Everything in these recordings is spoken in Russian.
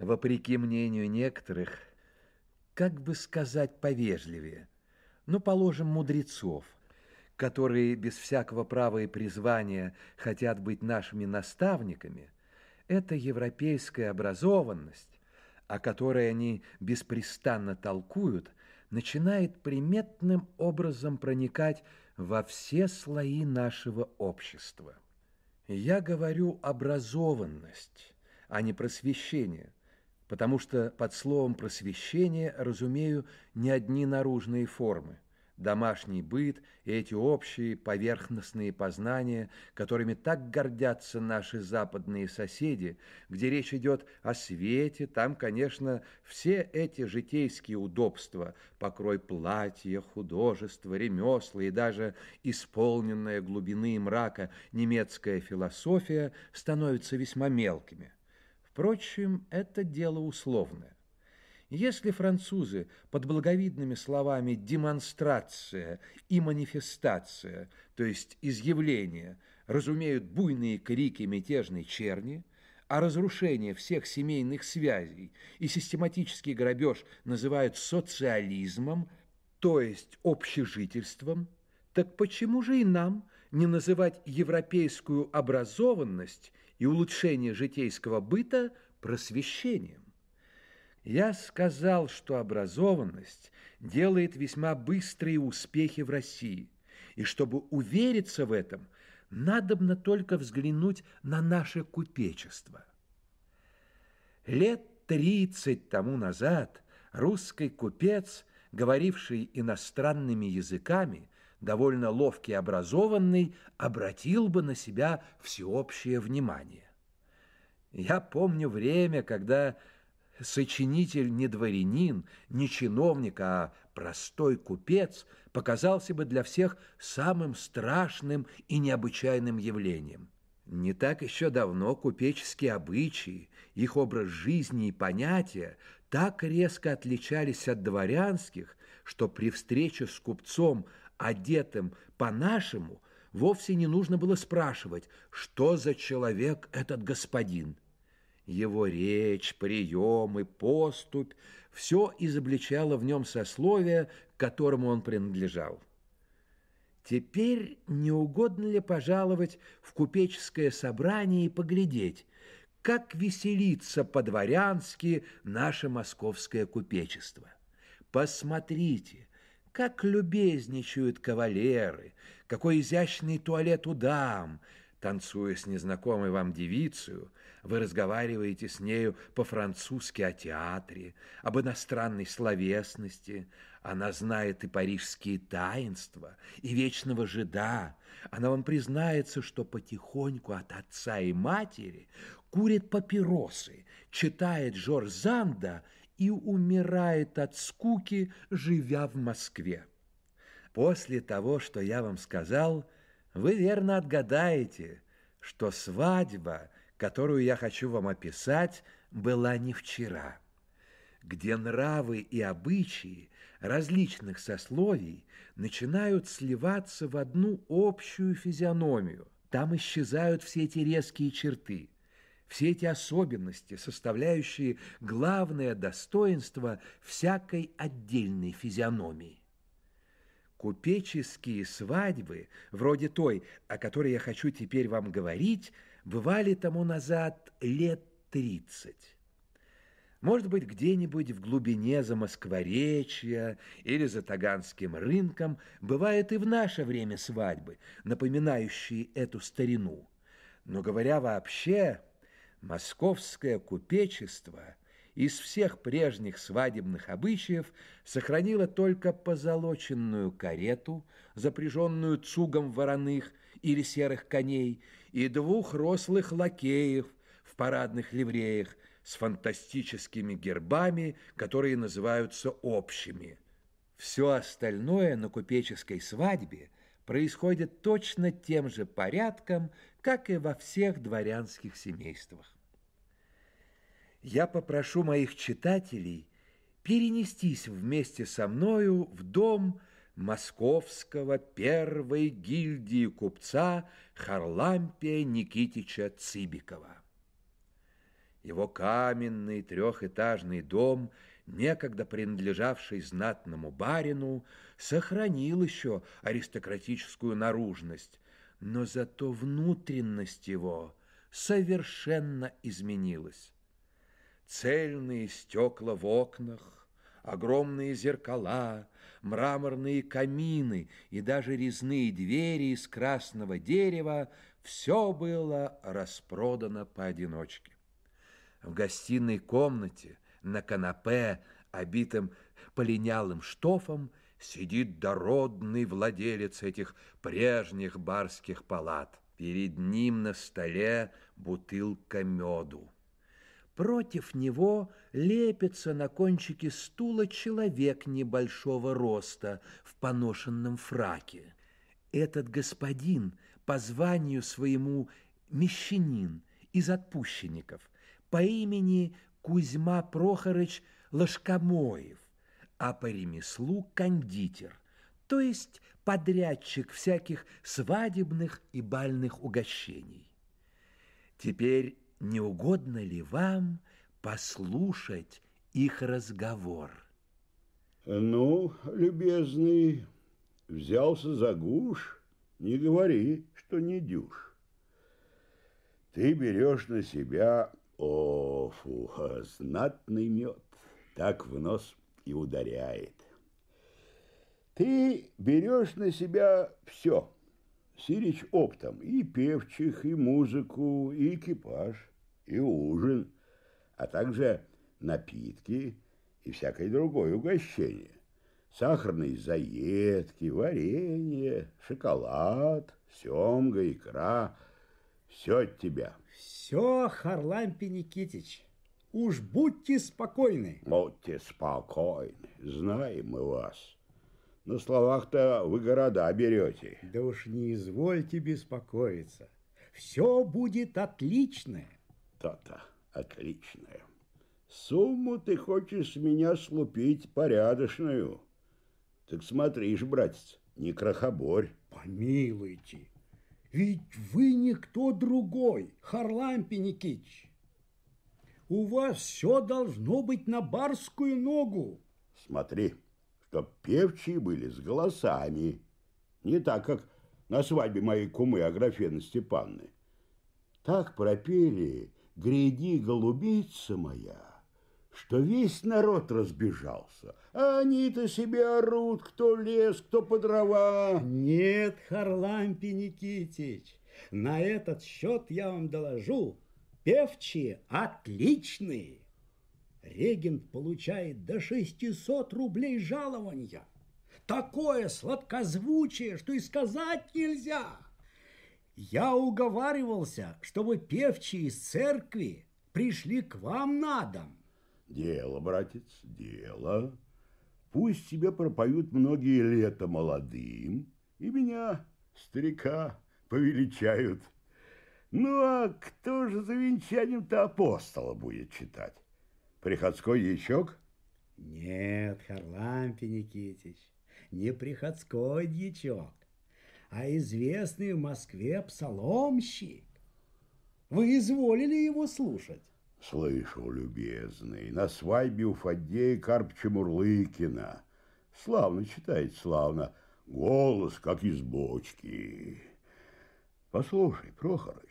вопреки мнению некоторых, как бы сказать повежливее, ну, положим, мудрецов, которые без всякого права и призвания хотят быть нашими наставниками, это европейская образованность, о которой они беспрестанно толкуют, начинает приметным образом проникать во все слои нашего общества. Я говорю образованность, а не просвещение, потому что под словом просвещение разумею не одни наружные формы, домашний быт и эти общие поверхностные познания, которыми так гордятся наши западные соседи, где речь идет о свете, там, конечно, все эти житейские удобства, покрой платья, художество, ремесла и даже исполненная глубины и мрака немецкая философия становятся весьма мелкими. Впрочем, это дело условное. Если французы под благовидными словами «демонстрация» и «манифестация», то есть «изъявление», разумеют буйные крики мятежной черни, а разрушение всех семейных связей и систематический грабеж называют социализмом, то есть общежительством, так почему же и нам не называть европейскую образованность и улучшение житейского быта просвещением? Я сказал, что образованность делает весьма быстрые успехи в России, и чтобы увериться в этом, надобно только взглянуть на наше купечество. Лет 30 тому назад русский купец, говоривший иностранными языками, довольно ловкий и образованный, обратил бы на себя всеобщее внимание. Я помню время, когда сочинитель не дворянин, не чиновник, а простой купец показался бы для всех самым страшным и необычайным явлением. Не так еще давно купеческие обычаи, их образ жизни и понятия так резко отличались от дворянских, что при встрече с купцом, одетым по-нашему, вовсе не нужно было спрашивать, что за человек этот господин. Его речь, прием и поступь – все изобличало в нем сословие, к которому он принадлежал. Теперь не угодно ли пожаловать в купеческое собрание и поглядеть, как веселится по-дворянски наше московское купечество? Посмотрите, как любезничают кавалеры, какой изящный туалет у дам. Танцуя с незнакомой вам девицей, вы разговариваете с нею по-французски о театре, об иностранной словесности. Она знает и парижские таинства, и вечного жида. Она вам признается, что потихоньку от отца и матери курит папиросы, читает Жорж Занда и умирает от скуки, живя в Москве. После того, что я вам сказал, вы верно отгадаете, что свадьба, которую я хочу вам описать, была не вчера, где нравы и обычаи различных сословий начинают сливаться в одну общую физиономию. Там исчезают все эти резкие черты, все эти особенности, составляющие главное достоинство всякой отдельной физиономии. Купеческие свадьбы, вроде той, о которой я хочу теперь вам говорить, бывали тому назад лет 30. Может быть, где-нибудь в глубине Замоскворечья или за Таганским рынком бывают и в наше время свадьбы, напоминающие эту старину. Но, говоря вообще, московское купечество из всех прежних свадебных обычаев сохранило только позолоченную карету, запряженную цугом вороных или серых коней, и двух рослых лакеев в парадных ливреях с фантастическими гербами, которые называются общими. Все остальное на купеческой свадьбе происходит точно тем же порядком, как и во всех дворянских семействах. Я попрошу моих читателей перенестись вместе со мною в дом московского первой гильдии купца Харлампия Никитича Цыбикова. Его каменный трехэтажный дом, некогда принадлежавший знатному барину, сохранил еще аристократическую наружность, но зато внутренность его совершенно изменилась. Цельные стекла в окнах, огромные зеркала, мраморные камины и даже резные двери из красного дерева – все было распродано поодиночке. В гостиной комнате на канапе, обитом полинялым штофом, сидит дородный владелец этих прежних барских палат. Перед ним на столе бутылка меду. Против него лепится на кончике стула человек небольшого роста в поношенном фраке. Этот господин по званию своему мещанин из отпущенников по имени Кузьма Прохорыч Ложкомоев, а по ремеслу кондитер, то есть подрядчик всяких свадебных и бальных угощений. Теперь не угодно ли вам послушать их разговор? Ну, любезный, взялся за гуш, не говори, что не дюж. Ты берешь на себя, знатный мед, так в нос и ударяет. Ты берешь на себя все, сирич оптом, и певчих, и музыку, и экипаж, и ужин, а также напитки и всякое другое угощение. Сахарные заедки, варенье, шоколад, семга, икра. Все от тебя. Все, Харлампий Никитич, уж будьте спокойны. Будьте спокойны, знаем мы вас. На словах-то вы города берете. Да уж не извольте беспокоиться. Все будет отлично. То-то отличное. Сумму ты хочешь с меня слупить порядочную. Так смотришь, братец, не крохоборь. Помилуйте, ведь вы никто другой, Харлампий Никитич. У вас все должно быть на барскую ногу. Смотри, чтоб певчие были с голосами. Не так, как на свадьбе моей кумы Аграфены Степанны. Так пропели «Гряди, голубица моя», что весь народ разбежался. А они-то себе орут, кто лез, кто по дрова. Нет, Харлампий Никитич, на этот счет я вам доложу. Певчие отличные. Регент получает до 600 рублей жалования. Такое сладкозвучие, что и сказать нельзя. Я уговаривался, чтобы певчие из церкви пришли к вам на дом. Дело, братец, дело. Пусть тебе пропоют многие лета молодым, и меня, старика, повеличают. Ну, а кто же за венчанием-то апостола будет читать? Приходской дьячок? Нет, Харлампий Никитич, не приходской дьячок, а известный в Москве псаломщик. Вы изволили его слушать? Слышал, любезный, на свадьбе у Фаддея Карпыча Мурлыкина. Славно читает, славно. Голос, как из бочки. Послушай, Прохорыч,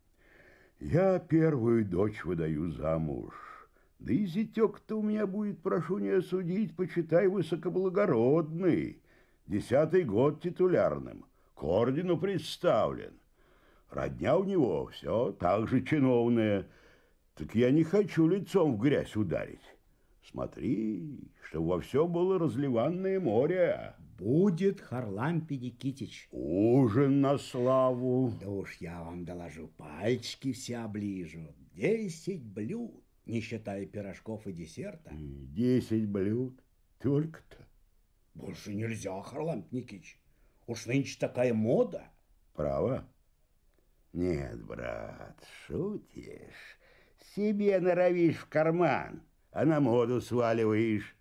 я первую дочь выдаю замуж. Да и зятек-то у меня будет, прошу не осудить, почитай, высокоблагородный. 10-й год титулярным, к ордену представлен. Родня у него все так же чиновная. Так я не хочу лицом в грязь ударить. Смотри, чтобы во всем было разливанное море. Будет, Харлампий Никитич. Ужин на славу. Да уж я вам доложу, пальчики все оближу. 10 блюд, не считая пирожков и десерта. 10 блюд? Только-то? Больше нельзя, Харлампий Никитич. Уж нынче такая мода. Право? Нет, брат, шутишь. Себе норовишь в карман, а на моду сваливаешь.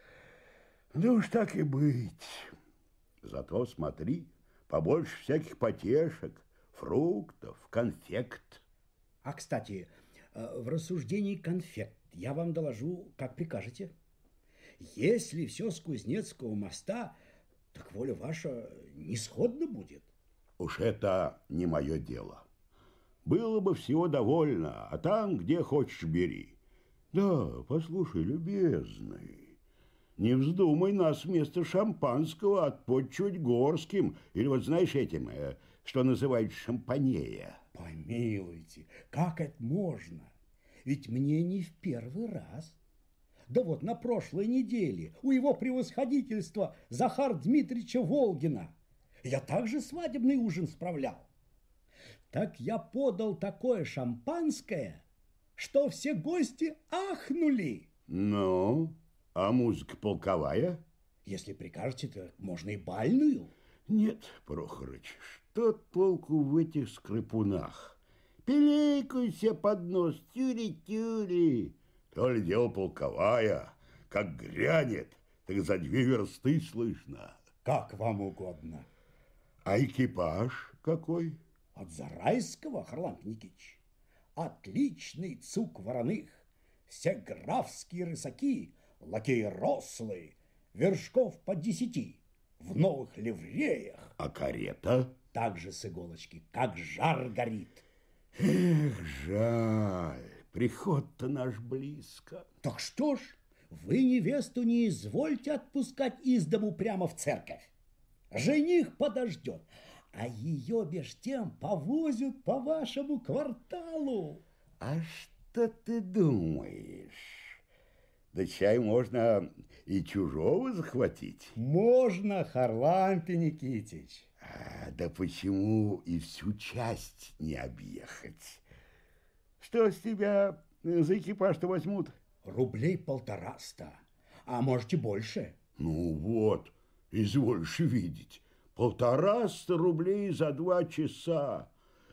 Да уж так и быть. Зато смотри, побольше всяких потешек, фруктов, конфект. А, кстати, В рассуждении конфект я вам доложу, как прикажете. Если все с Кузнецкого моста, так воля ваша не сходна будет. Уж это не мое дело. Было бы всего довольно, а там, где хочешь, бери. Да, послушай, любезный, не вздумай нас вместо шампанского отпотчивать горским, или вот знаешь этим, что называют шампанея. Помилуйте, как это можно? Ведь мне не в первый раз. Да вот на прошлой неделе у его превосходительства Захара Дмитриевича Волгина я также свадебный ужин справлял. Так я подал такое шампанское, что все гости ахнули. Ну, а музыка полковая? Если прикажете, то можно и бальную. Нет, Прохорыч, что толку в этих скрипунах? Пилейкуйся под нос, тюри-тюри. То ли дело полковая, как грянет, так за 2 версты слышно. Как вам угодно. А экипаж какой? От Зарайского, Харлан Никитич. Отличный цук вороных, все графские рысаки, лакеи рослые, вершков по 10, в новых ливреях. А карета? Также с иголочки, как жар горит. Эх, жаль, приход-то наш близко. Так что ж, вы невесту не извольте отпускать из дому прямо в церковь. Жених подождет, а ее меж тем повозят по вашему кварталу. А что ты думаешь? Да чай можно и чужого захватить. Можно, Харлампий Никитич. Да почему и всю часть не объехать? Что с тебя за экипаж-то возьмут? Рублей 150, а можете больше. Ну вот, извольешь видеть, 150 рублей за 2 часа.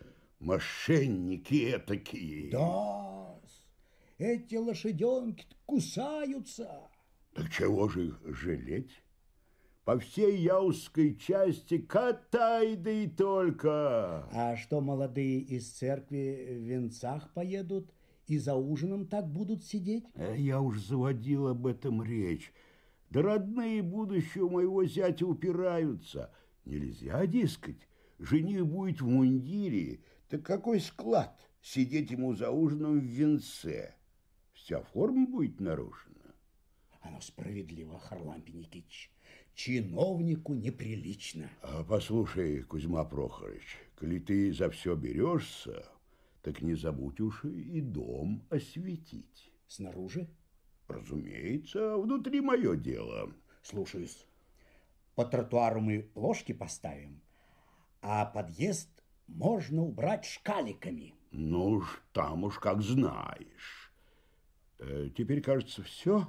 Мошенники этакие. Да, эти лошаденки кусаются. Так чего же их жалеть? По всей Яузской части катай, да и только. А что молодые из церкви в венцах поедут и за ужином так будут сидеть? Я уж заводил об этом речь. Да родные будущего моего зятя упираются. Нельзя, дескать, жених будет в мундире. Так какой склад сидеть ему за ужином в венце? Вся форма будет нарушена. Оно справедливо, Харлампий Никитич. Чиновнику неприлично. Послушай, Кузьма Прохорович, коли ты за все берешься, так не забудь уж и дом осветить. Снаружи? Разумеется, внутри мое дело. Слушаюсь. По тротуару мы плошки поставим, а подъезд можно убрать шкаликами. Ну уж там уж как знаешь. Теперь, кажется, все.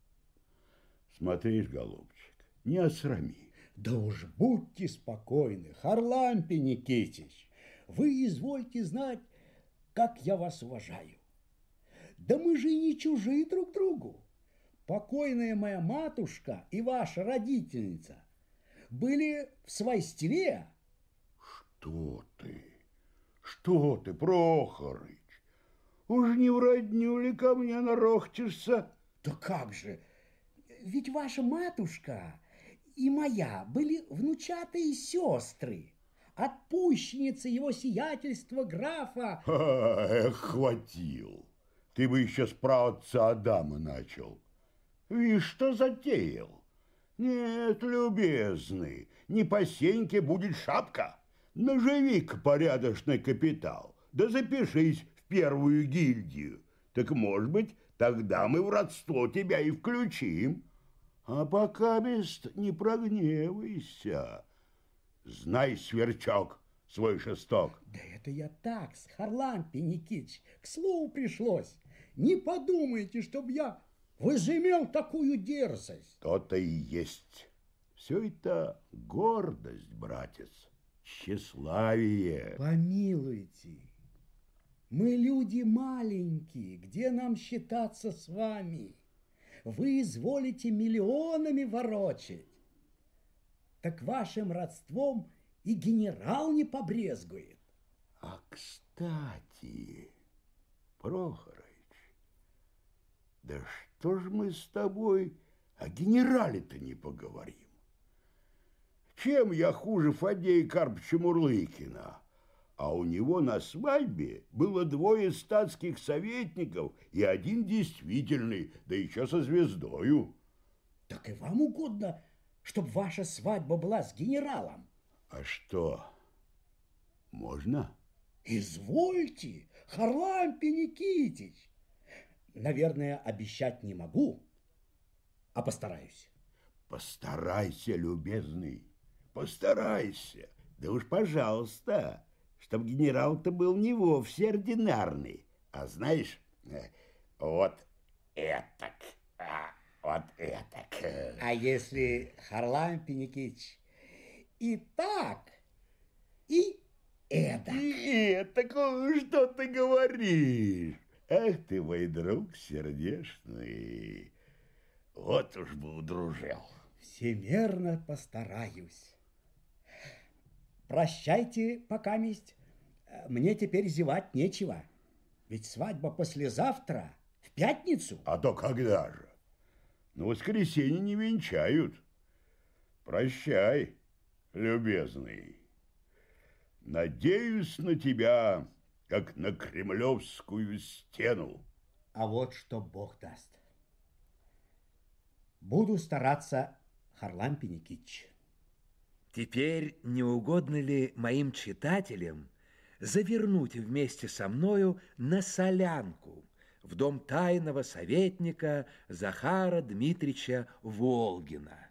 Смотришь, голубчик, не осрами. Да уж будьте спокойны, Харлампий Никитич. Вы извольте знать, как я вас уважаю. Да мы же и не чужие друг другу. Покойная моя матушка и ваша родительница были в свойстве. Что ты, Прохорыч? Уж не в родню ли ко мне нарохчешься? Да как же, ведь ваша матушка и моя были внучатые сестры, отпущенницы его сиятельства графа. Эх, хватил. Ты бы еще с праотца Адама начал. Видишь, что затеял? Нет, любезный, не по сеньке будет шапка. Наживи-ка порядочный капитал, да запишись в первую гильдию. Так, может быть, тогда мы в родство тебя и включим. А пока мест не прогневайся. Знай, сверчок, свой шесток. Да это я так, с Харлампий Никитич, к слову пришлось. Не подумайте, чтоб я возымел такую дерзость. То-то и есть. Все это гордость, братец, тщеславие. Помилуйте, мы люди маленькие, где нам считаться с вами? Вы изволите миллионами ворочать. Так вашим родством и генерал не побрезгует. А, кстати, Прохорович, да что ж мы с тобой о генерале-то не поговорим? Чем я хуже Фадея Карповича Мурлыкина? А у него на свадьбе было 2 статских советников и 1 действительный, да еще со звездою. Так и вам угодно, чтобы ваша свадьба была с генералом? А что, можно? Извольте, Харлампий Никитич. Наверное, обещать не могу, а постараюсь. Постарайся, любезный, постарайся. Да уж, пожалуйста, чтоб генерал-то был не вовсе ординарный, а знаешь, вот этак, вот этак. А если, Харлампий Никитич, и так, и эдак? И этак, что ты говоришь? Эх ты, мой друг сердечный, вот уж бы удружил. Всемерно постараюсь. Прощайте, покаместь. Мне теперь зевать нечего. Ведь свадьба послезавтра, в пятницу. А то когда же? На воскресенье не венчают. Прощай, любезный. Надеюсь на тебя, как на Кремлевскую стену. А вот что Бог даст. Буду стараться, Харлампий Никитич. Теперь не угодно ли моим читателям завернуть вместе со мною на солянку в дом тайного советника Захара Дмитрича Волгина?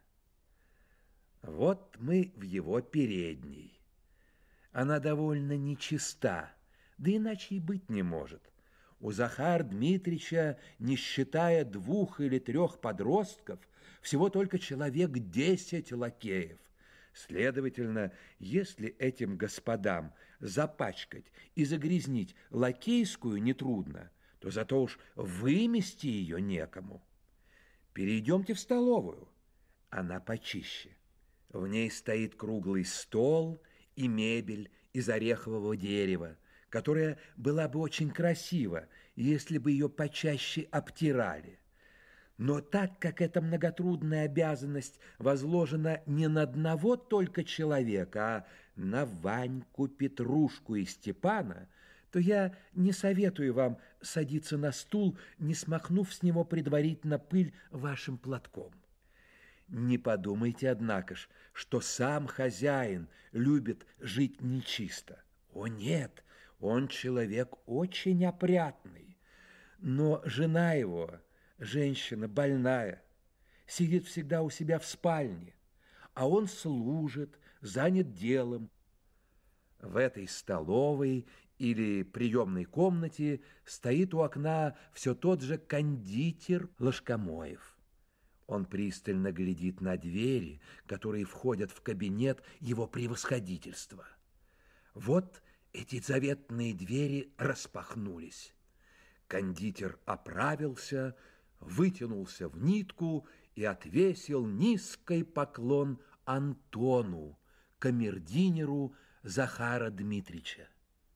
Вот мы в его передней. Она довольно нечиста, да иначе и быть не может. У Захара Дмитрича, не считая 2 или 3 подростков, всего только человек 10 лакеев. Следовательно, если этим господам запачкать и загрязнить лакейскую нетрудно, то зато уж вымести ее некому. Перейдемте в столовую. Она почище. В ней стоит круглый стол и мебель из орехового дерева, которая была бы очень красива, если бы ее почаще обтирали. Но так как эта многотрудная обязанность возложена не на одного только человека, а на Ваньку, Петрушку и Степана, то я не советую вам садиться на стул, не смахнув с него предварительно пыль вашим платком. Не подумайте, однако ж, что сам хозяин любит жить нечисто. О, нет, он человек очень опрятный, но жена его, женщина больная, сидит всегда у себя в спальне, а он служит, занят делом. В этой столовой или приемной комнате стоит у окна все тот же кондитер Ложкомоев. Он пристально глядит на двери, которые входят в кабинет его превосходительства. Вот эти заветные двери распахнулись. Кондитер оправился, вытянулся в нитку и отвесил низкий поклон Антону, камердинеру Захара Дмитрича.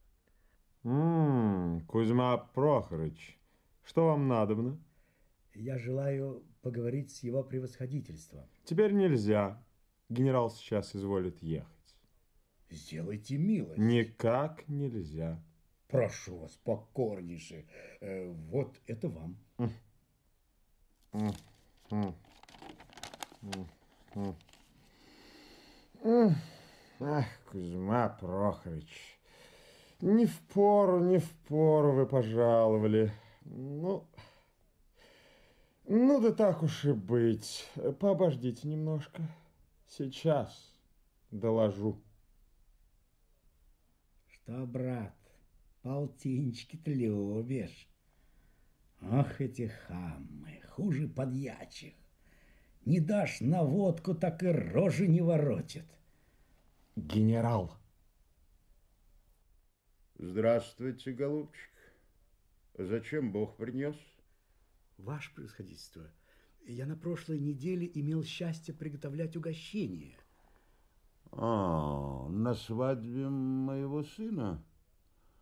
Кузьма Прохорович, что вам надобно? Я желаю поговорить с его превосходительством. Теперь нельзя. Генерал сейчас изволит ехать. Сделайте милость. Никак нельзя. Прошу вас, покорнейше. Вот это вам. Ах, Кузьма Прохорович, не впору вы пожаловали. Ну да так уж и быть. Пообождите немножко. Сейчас доложу. Что, брат, полтинчики-то любишь? Ах, эти хаммы, хуже подьячих. Не дашь на водку, так и рожи не воротит. Генерал. Здравствуйте, голубчик. Зачем Бог принес? Ваше превосходительство, я на прошлой неделе имел счастье приготовлять угощение. На свадьбе моего сына?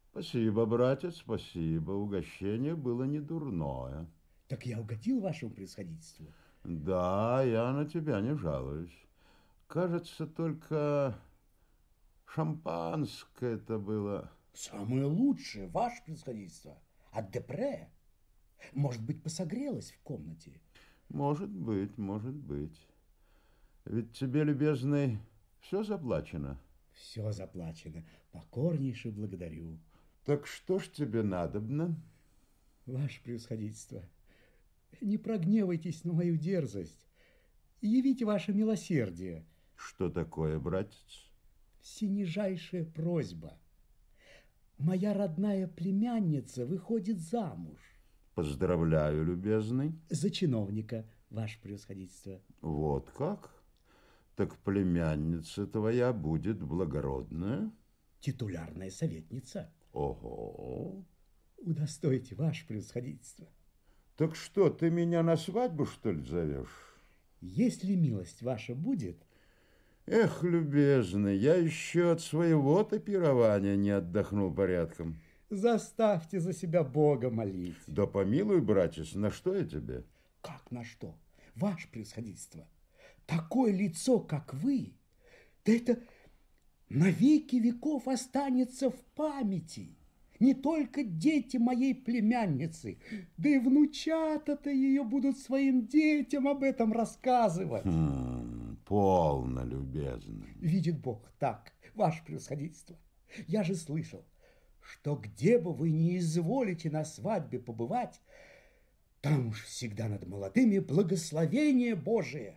Спасибо, братец, спасибо. Угощение было не дурное. Так я угодил вашему превосходительству? Да, я на тебя не жалуюсь. Кажется, только шампанское это было. Самое лучшее, ваше превосходительство. От Депре. Может быть, посогрелась в комнате? Может быть, может быть. Ведь тебе, любезный, все заплачено. Все заплачено. Покорнейше благодарю. Так что ж тебе надобно? Ваше превосходительство, не прогневайтесь на мою дерзость. Явите ваше милосердие. Что такое, братец? Всенижайшая просьба. Моя родная племянница выходит замуж. Поздравляю, любезный. За чиновника, ваше превосходительство. Вот как? Так племянница твоя будет благородная? Титулярная советница. Ого! Удостойте, ваше превосходительство. Так что, ты меня на свадьбу, что ли, зовешь? Если милость ваша будет... Эх, любезный, я еще от своего-то пирования не отдохнул порядком. Заставьте за себя Бога молить. Да помилуй, братец, на что я тебе? Как на что? Ваше превосходительство, такое лицо, как вы, да это на веки веков останется в памяти. Не только дети моей племянницы, да и внучата-то ее будут своим детям об этом рассказывать. Полно, любезный. Видит Бог, так, ваше превосходительство. Я же слышал, что где бы вы ни изволите на свадьбе побывать, там уж всегда над молодыми благословение Божие.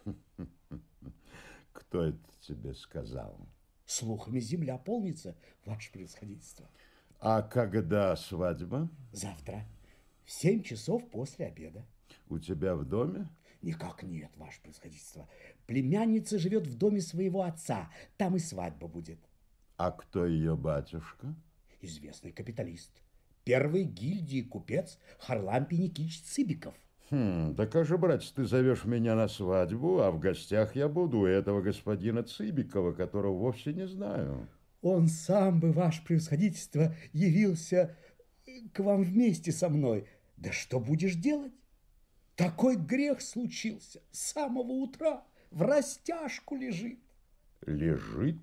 Кто это тебе сказал? Слухами земля полнится, ваше превосходительство. А когда свадьба? Завтра, в 7 часов после обеда. У тебя в доме? Никак нет, ваше превосходительство. Племянница живет в доме своего отца, там и свадьба будет. А кто ее батюшка? Известный капиталист. Первый гильдии купец Харлампий Никитич Цыбиков. Да как же, братец, ты зовешь меня на свадьбу, а в гостях я буду у этого господина Цыбикова, которого вовсе не знаю. Он сам бы, ваше превосходительство, явился к вам вместе со мной. Да что будешь делать? Такой грех случился. С самого утра в растяжку лежит. Лежит?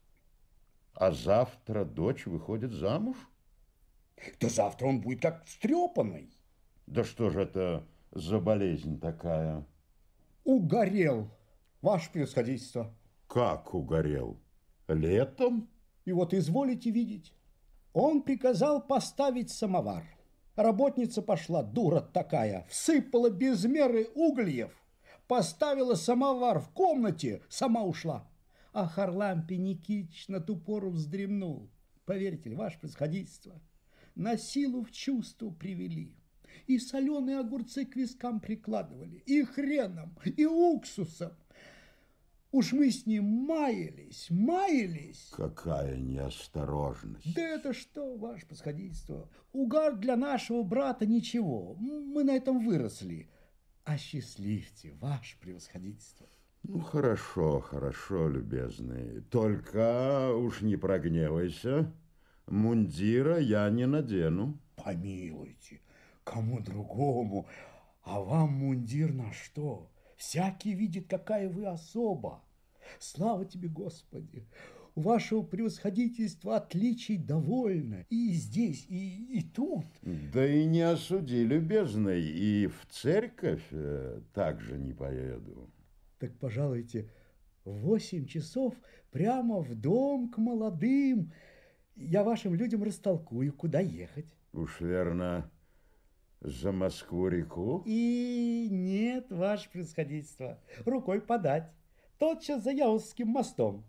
А завтра дочь выходит замуж? Да завтра он будет как встрепанный. Да что же это за болезнь такая? Угорел, ваше превосходительство. Как угорел? Летом? И вот изволите видеть. Он приказал поставить самовар. Работница пошла, дура такая, всыпала без меры угольев, поставила самовар в комнате, сама ушла. А Харлампий Никитич на ту пору вздремнул. Поверьте ли, ваше превосходительство, на силу в чувство привели. И соленые огурцы к вискам прикладывали, и хреном, и уксусом. Уж мы с ним маялись. Какая неосторожность. Да это что, ваше превосходительство? Угар для нашего брата ничего. Мы на этом выросли. Осчастливьте, ваше превосходительство. Ну, хорошо, хорошо, любезный. Только уж не прогневайся. Мундира я не надену. Помилуйте, кому другому, а вам мундир на что? Всякий видит, какая вы особа. Слава тебе, Господи! У вашего превосходительства отличий довольно. И здесь, и тут. Да и не осуди, любезный, и в церковь также не поеду. Так, пожалуйте, в 8 часов прямо в дом к молодым. Я вашим людям растолкую, куда ехать. Уж верно, за Москву-реку? И нет, ваше превосходительство, рукой подать. Тотчас за Яузским мостом.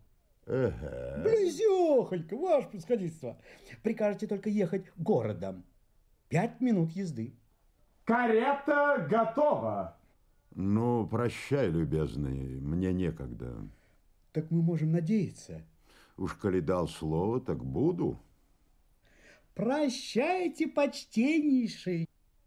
Близехонько, ваше превосходительство. Прикажете только ехать городом. 5 минут езды. Карета готова. Ну, прощай, любезный, мне некогда. Так мы можем надеяться. Уж коли дал слово, так буду. Прощайте, почтеннейший.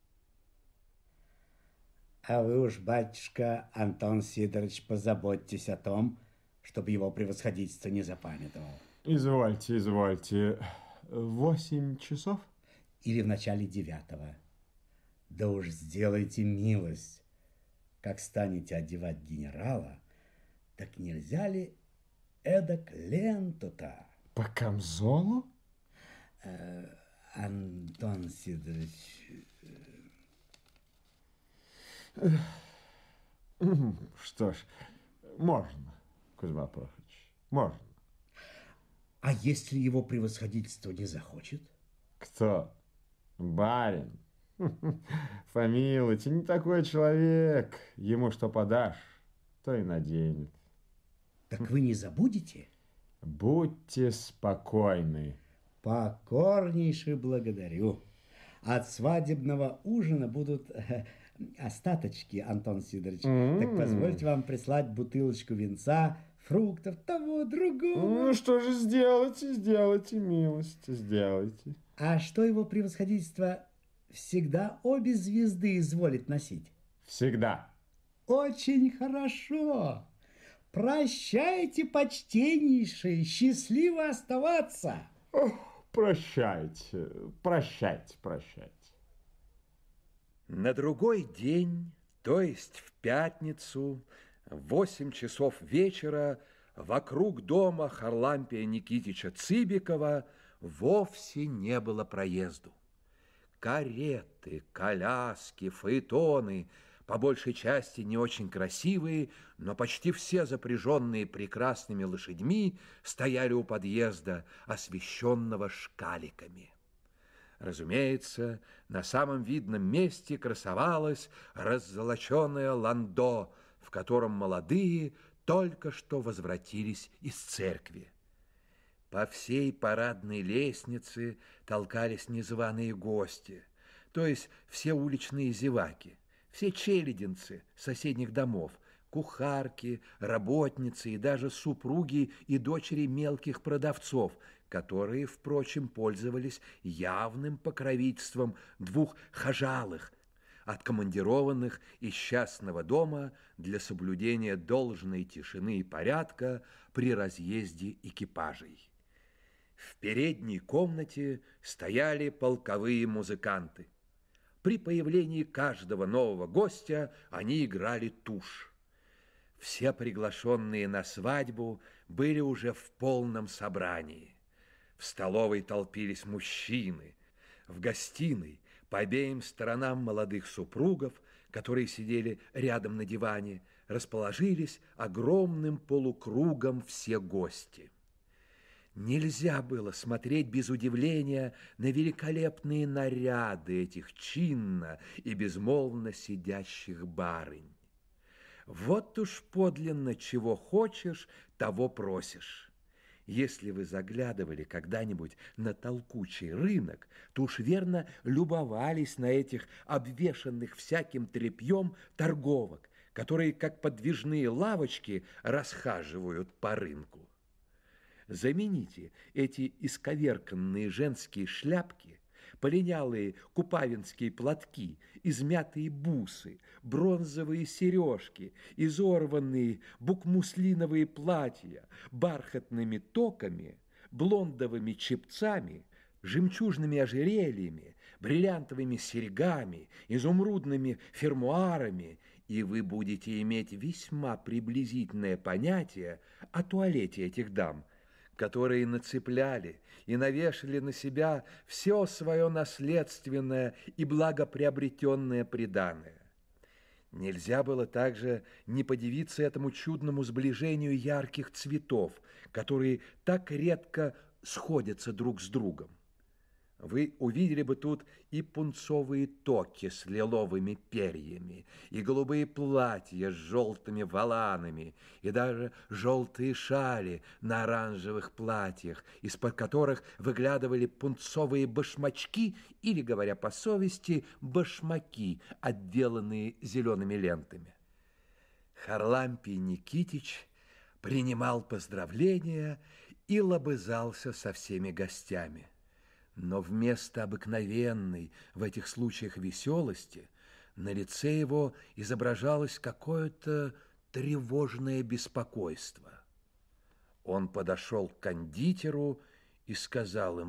А вы уж, батюшка Антон Сидорович, позаботьтесь о том, чтобы его превосходительство не запамятовал. Извольте, извольте. 8 часов? Или в начале 9. Да уж сделайте милость. Как станете одевать генерала, так нельзя ли эдак ленту-то? По камзолу? Антон Сидорович... Что ж, можно, Кузьма Прокофьевич, можно. А если его превосходительство не захочет? Кто? Барин? Помилуйте, не такой человек. Ему что подашь, то и наденет. Так вы не забудете? Будьте спокойны. Покорнейше благодарю. От свадебного ужина будут остаточки, Антон Сидорович. Так позвольте вам прислать бутылочку винца, фруктов, того, другого. Ну что же, сделайте милость, сделайте. А что его превосходительство всегда обе звезды изволит носить? Всегда. Очень хорошо. Прощайте, почтеннейший, счастливо оставаться. Прощайте. На другой день, то есть в пятницу, в 8 часов вечера, вокруг дома Харлампия Никитича Цыбикова вовсе не было проезду. Кареты, коляски, фаэтоны, по большей части не очень красивые, но почти все запряженные прекрасными лошадьми, стояли у подъезда, освещенного шкаликами. Разумеется, на самом видном месте красовалось раззолоченное ландо, в котором молодые только что возвратились из церкви. По всей парадной лестнице толкались незваные гости, то есть все уличные зеваки, все челядинцы соседних домов, кухарки, работницы и даже супруги и дочери мелких продавцов, которые, впрочем, пользовались явным покровительством двух хожалых, откомандированных из частного дома для соблюдения должной тишины и порядка при разъезде экипажей. В передней комнате стояли полковые музыканты. При появлении каждого нового гостя они играли тушь. Все приглашенные на свадьбу были уже в полном собрании. В столовой толпились мужчины, в гостиной по обеим сторонам молодых супругов, которые сидели рядом на диване, расположились огромным полукругом все гости. Нельзя было смотреть без удивления на великолепные наряды этих чинно и безмолвно сидящих барынь. Вот уж подлинно чего хочешь, того просишь. Если вы заглядывали когда-нибудь на толкучий рынок, то уж верно любовались на этих обвешанных всяким тряпьем торговок, которые, как подвижные лавочки, расхаживают по рынку. Замените эти исковерканные женские шляпки, полинялые купавинские платки, измятые бусы, бронзовые сережки, изорванные букмуслиновые платья, бархатными токами, блондовыми чепцами, жемчужными ожерельями, бриллиантовыми серьгами, изумрудными фермуарами, и вы будете иметь весьма приблизительное понятие о туалете этих дам, которые нацепляли и навешали на себя все свое наследственное и благоприобретенное приданое. Нельзя было также не подивиться этому чудному сближению ярких цветов, которые так редко сходятся друг с другом. Вы увидели бы тут и пунцовые токи с лиловыми перьями, и голубые платья с желтыми воланами, и даже желтые шали на оранжевых платьях, из-под которых выглядывали пунцовые башмачки или, говоря по совести, башмаки, отделанные зелеными лентами. Харлампий Никитич принимал поздравления и лобызался со всеми гостями. Но вместо обыкновенной в этих случаях веселости на лице его изображалось какое-то тревожное беспокойство. Он подошел к кондитеру и сказал ему: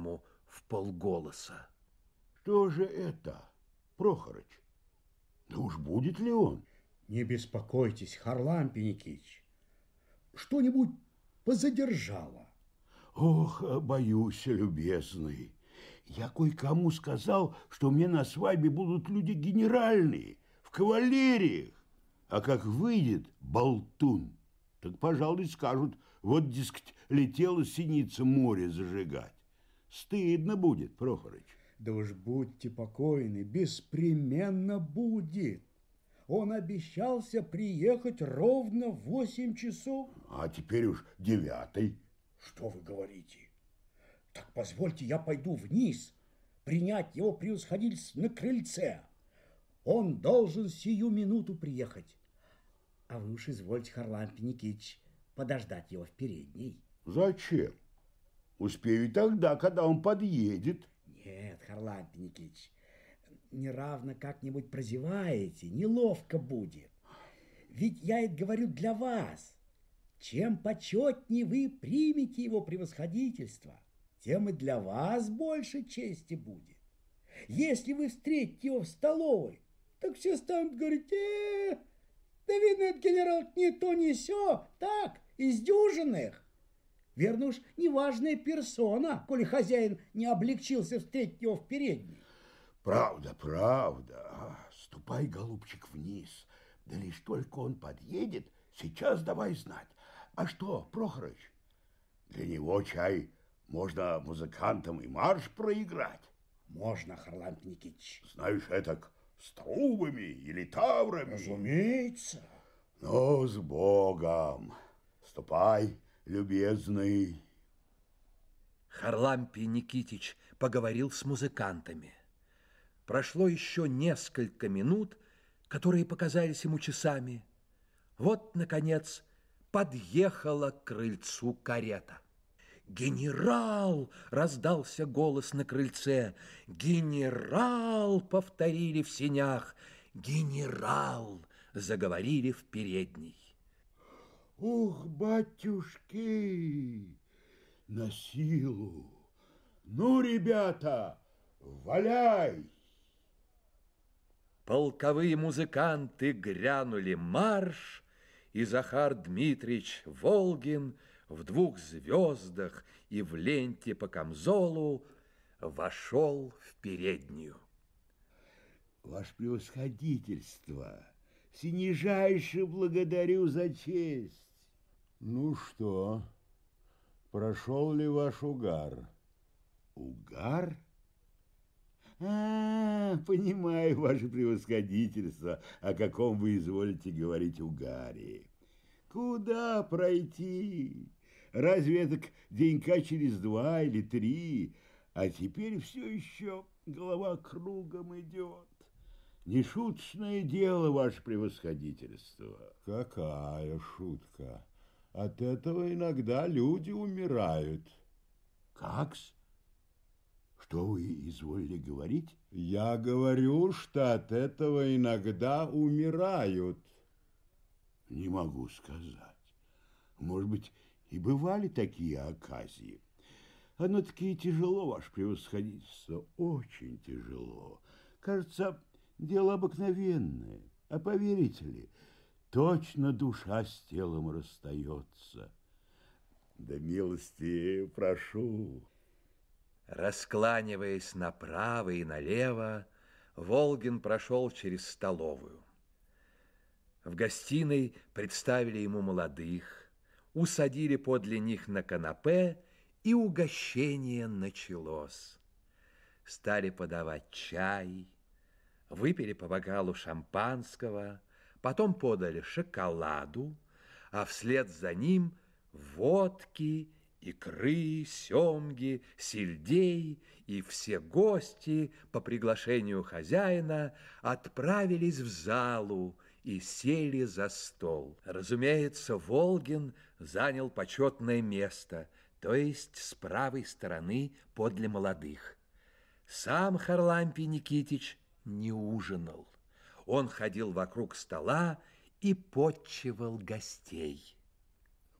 вполголоса. Что же это, Прохорыч? Да уж будет ли он? Не беспокойтесь, Харлампий Никитич. Что-нибудь позадержало. Ох, боюсь, любезный. Я кое-кому сказал, что мне на свадьбе будут люди генеральные, в кавалериях. А как выйдет болтун, так, пожалуй, скажут, вот, дескать, летела синица море зажигать. Стыдно будет, Прохорыч. Да уж будьте покойны, беспременно будет. Он обещался приехать ровно в 8 часов. А теперь уж 9. Что вы говорите? Так позвольте, я пойду вниз, принять его превосходительство на крыльце. Он должен сию минуту приехать. А вы уж извольте, Харлампий Никитич, подождать его в передней. Зачем? Успею и тогда, когда он подъедет. Нет, Харлампий Никитич, неравно как-нибудь прозеваете, неловко будет. Ведь я это говорю для вас. Чем почетнее вы примете его превосходительство, тем и для вас больше чести будет. Если вы встретите его в столовой, так все станут говорить: да видно, этот генерал не то не сё, так, из дюжинных. Верно уж, неважная персона, коли хозяин не облегчился встретить его в передней. Правда, правда. Ступай, голубчик, вниз. Да лишь только он подъедет, сейчас давай знать. А что, Прохорыч, для него, чай, можно музыкантам и марш проиграть? Можно, Харлампий Никитич. Знаешь, этак с трубами или таврами. Разумеется. Ну, с Богом. Ступай, любезный. Харлампий Никитич поговорил с музыкантами. Прошло еще несколько минут, которые показались ему часами. Вот, наконец, подъехала к крыльцу карета. «Генерал!» – раздался голос на крыльце. «Генерал!» – повторили в сенях. «Генерал!» – заговорили в передней. Ух, батюшки, на силу. Ну, ребята, валяй! Полковые музыканты грянули марш, и Захар Дмитрич Волгин в 2 звездах и в ленте по камзолу вошел в переднюю. Ваше превосходительство, всенижайше благодарю за честь. Ну что, прошел ли ваш угар? Угар? Понимаю, ваше превосходительство, о каком вы изволите говорить угаре. Куда пройти? Разве это денька через 2 или 3? А теперь все еще голова кругом идет. Нешуточное дело, ваше превосходительство. Какая шутка! От этого иногда люди умирают. Как-с? Что вы изволили говорить? Я говорю, что от этого иногда умирают. Не могу сказать. Может быть, и бывали такие оказии. Оно-таки тяжело, ваше превосходительство, очень тяжело. Кажется, дело обыкновенное. А поверите ли, точно душа с телом расстается. Да милости прошу. Раскланиваясь направо и налево, Волгин прошел через столовую. В гостиной представили ему молодых, усадили подле них на канапе, и угощение началось. Стали подавать чай, выпили по бокалу шампанского, потом подали шоколаду, а вслед за ним водки, икры, семги, сельдей, и все гости по приглашению хозяина отправились в залу и сели за стол. Разумеется, Волгин занял почетное место, то есть с правой стороны подле молодых. Сам Харлампий Никитич не ужинал. Он ходил вокруг стола и подчивал гостей.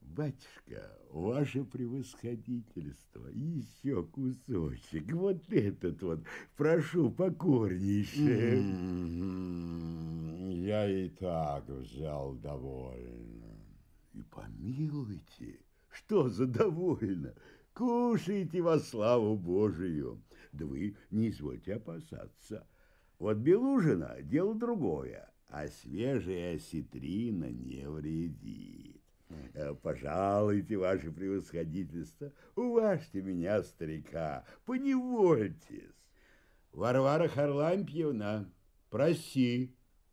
Батюшка, ваше превосходительство, еще кусочек, вот этот вот, прошу покорнейше. Я и так взял довольно. И помилуйте, что за довольно? Кушайте во славу Божию. Да вы не извольте опасаться. Вот белужина – дело другое, а свежая осетрина не вредит. Пожалуйте, ваше превосходительство, уважьте меня, старика, поневольтесь. Варвара Харлампьевна, проси.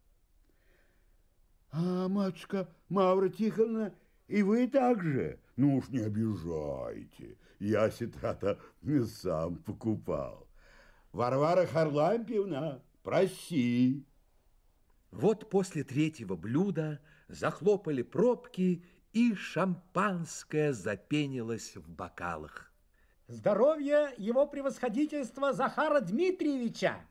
А, матушка Мавра Тихоновна, и вы также? Ну уж не обижайте, я осетра-то сам покупал. Варвара Харлампьевна, проси. Вот после третьего блюда захлопали пробки, и шампанское запенилось в бокалах. Здоровье его превосходительства Захара Дмитриевича!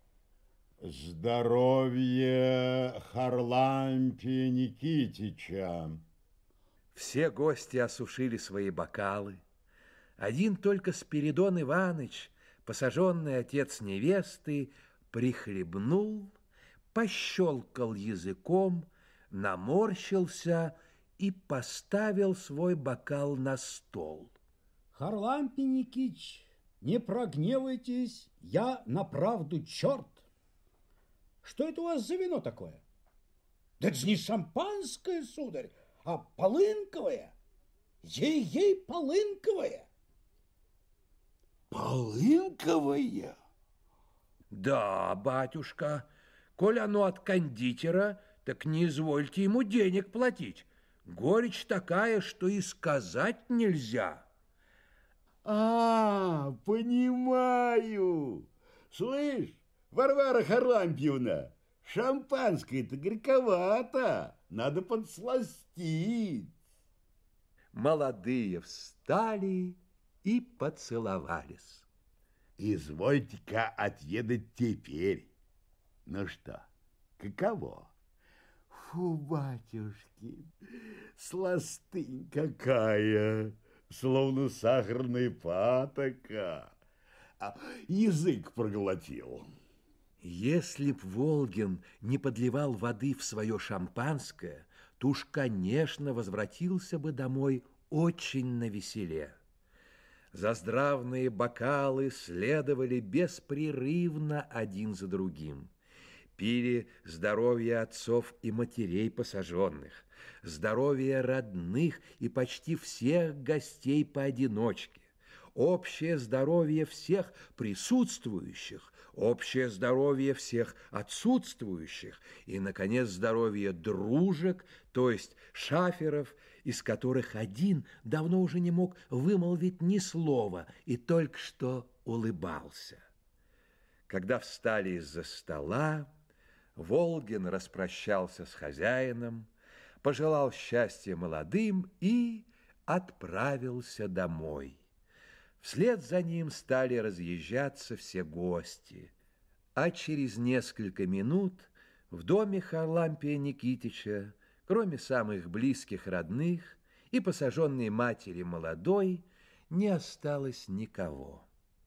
Здоровье Харлампия Никитича! Все гости осушили свои бокалы. Один только Спиридон Иваныч, посаженный отец невесты, прихлебнул, пощелкал языком, наморщился и поставил свой бокал на стол. Харлампий Никитич, не прогневайтесь, я на правду черт. Что это у вас за вино такое? Да это же не шампанское, сударь, а полынковое. Ей-ей, полынковое. Полынковое? Да, батюшка, коль оно от кондитера, так не извольте ему денег платить. Горечь такая, что и сказать нельзя. А, понимаю. Слышь, Варвара Харлампьевна, шампанское-то горьковато, надо подсластить. Молодые встали и поцеловались. Извольте-ка отведать теперь. Ну что, каково? Фу, батюшки, сластынь какая, словно сахарная патока. А язык проглотил. Если б Волгин не подливал воды в свое шампанское, то уж, конечно, возвратился бы домой очень навеселе. Заздравные бокалы следовали беспрерывно один за другим. Пили здоровье отцов и матерей посаженных, здоровье родных и почти всех гостей поодиночке, общее здоровье всех присутствующих, общее здоровье всех отсутствующих и, наконец, здоровье дружек, то есть шаферов, из которых один давно уже не мог вымолвить ни слова и только что улыбался. Когда встали из-за стола, Волгин распрощался с хозяином, пожелал счастья молодым и отправился домой. Вслед за ним стали разъезжаться все гости, а через несколько минут в доме Харлампия Никитича, кроме самых близких родных и посаженной матери молодой, не осталось никого.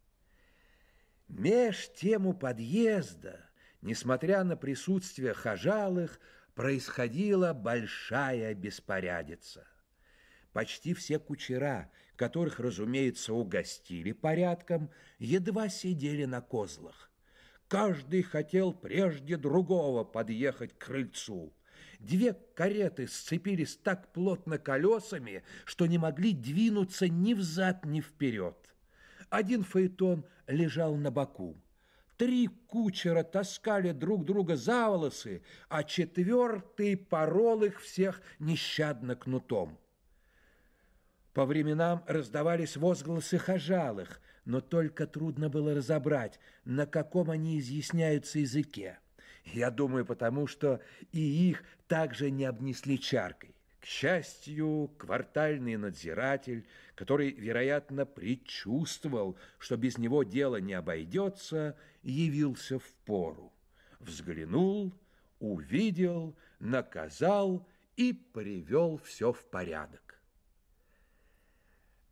Меж тем у подъезда, несмотря на присутствие хожалых, происходила большая беспорядица. Почти все кучера, которых, разумеется, угостили порядком, едва сидели на козлах. Каждый хотел прежде другого подъехать к крыльцу. Две кареты сцепились так плотно колесами, что не могли двинуться ни взад, ни вперед. Один фаэтон лежал на боку. Три кучера таскали друг друга за волосы, а четвертый порол их всех нещадно кнутом. По временам раздавались возгласы хожалых, но только трудно было разобрать, на каком они изъясняются языке. Я думаю, потому что и их также не обнесли чаркой. К счастью, квартальный надзиратель, который, вероятно, предчувствовал, что без него дело не обойдется, явился впору. Взглянул, увидел, наказал и привел все в порядок.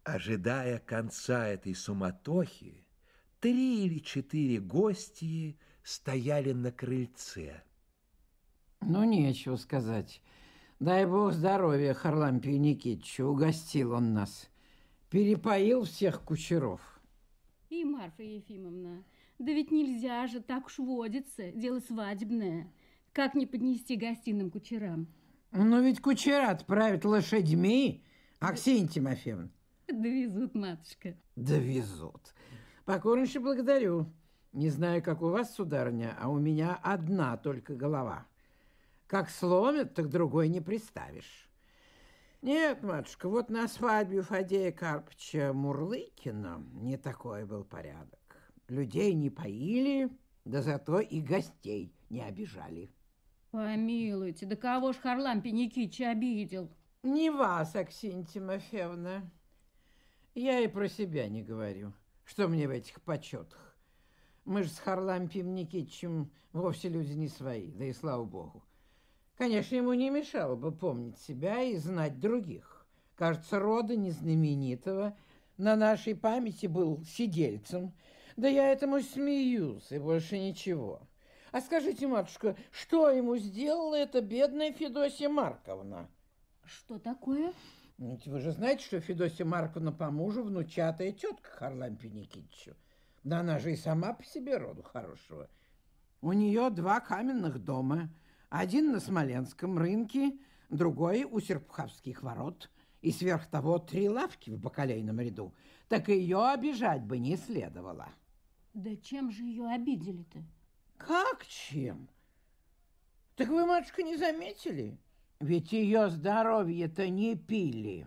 Ожидая конца этой суматохи, 3 или 4 гостьи стояли на крыльце. Ну, нечего сказать. Дай бог здоровья Харлампию Никитичу, угостил он нас. Перепоил всех кучеров. И, Марфа Ефимовна, да ведь нельзя же, так уж водится, дело свадебное. Как не поднести гостиным кучерам? Но ведь кучера отправят лошадьми, Аксинья Тимофеевна. Довезут, матушка. Довезут. Покорнейше благодарю. Не знаю, как у вас, сударыня, а у меня одна только голова. Как сломят, так другой не приставишь. Нет, матушка, вот на свадьбе Фадея Карпыча Мурлыкина не такой был порядок. Людей не поили, да зато и гостей не обижали. Помилуйте, да кого ж Харлампий Никитич обидел? Не вас, Аксинья Тимофеевна. Я и про себя не говорю. Что мне в этих почетах? Мы же с Харлампием Никитичем вовсе люди не свои, да и слава богу. Конечно, ему не мешало бы помнить себя и знать других. Кажется, рода незнаменитого на нашей памяти был сидельцем. Да я этому смеюсь, и больше ничего. А скажите, матушка, что ему сделала эта бедная Федосья Марковна? Что такое? Ведь вы же знаете, что Федосья Марковна по мужу внучатая тетка Харлампию Никитичу. Да она же и сама по себе роду хорошего. У нее 2 каменных дома. Один на Смоленском рынке, другой у Серпуховских ворот. И сверх того 3 лавки в бакалейном ряду. Так ее обижать бы не следовало. Да чем же ее обидели-то? Как чем? Так вы, матушка, не заметили? Ведь ее здоровье-то не пили.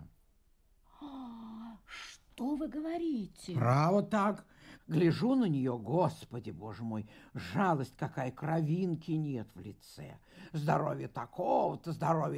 Что вы говорите? Право так. Гляжу на нее, Господи, Боже мой, жалость какая, кровинки нет в лице. Здоровье такого-то,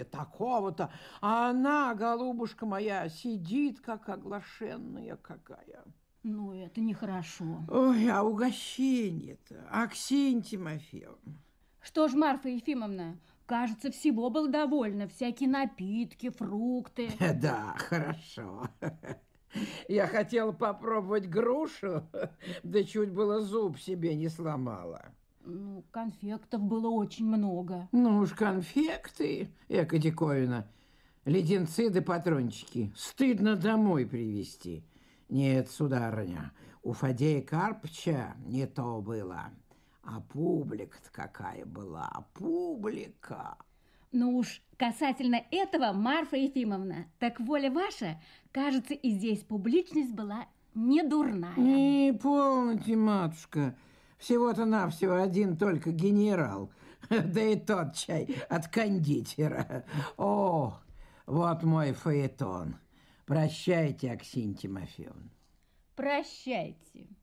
а она, голубушка моя, сидит, как оглашенная какая. Ну, это нехорошо. Ой, а угощение-то, Аксинья Тимофеевна. Что ж, Марфа Ефимовна, кажется, всего было довольно. Всякие напитки, фрукты. Да, хорошо. Я хотела попробовать грушу, да чуть было зуб себе не сломала. Ну, конфектов было очень много. Ну уж конфекты, эко-диковина, леденцы да патрончики. Стыдно домой привезти. Нет, сударыня, у Фадея Карпыча не то было. А публика-то какая была, публика! Ну уж касательно этого, Марфа Ефимовна, так воля ваша, кажется, и здесь публичность была не дурная. Не полноте, матушка, всего-то навсего один только генерал, да и тот чай от кондитера. О, вот мой фаэтон. Прощайте, Аксинья Тимофеевна. Прощайте.